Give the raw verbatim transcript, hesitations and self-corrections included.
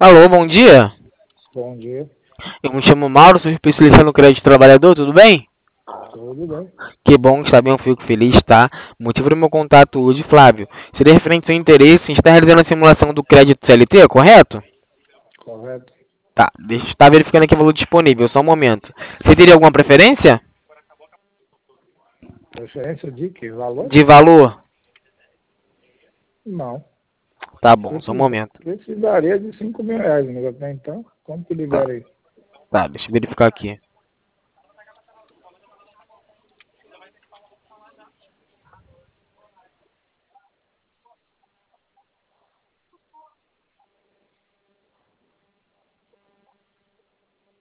Alô, bom dia. Bom dia, Eu me chamo Mauro, sou especialista no crédito trabalhador, tudo bem? tudo bem? Que bom que está bem, eu fico feliz, tá? O motivo do meu contato hoje, Flávio, seria referente ao seu interesse em estar realizando a simulação do crédito C L T, correto? Correto. Tá, deixa eu estar verificando aqui o valor disponível, só um momento. Você teria alguma preferência Preferência de que valor? de valor? Não. Tá bom, só um Precisa, momento. precisaria de cinco mil reais, mas até então, como que Tá, libera aí? tá, deixa eu verificar aqui.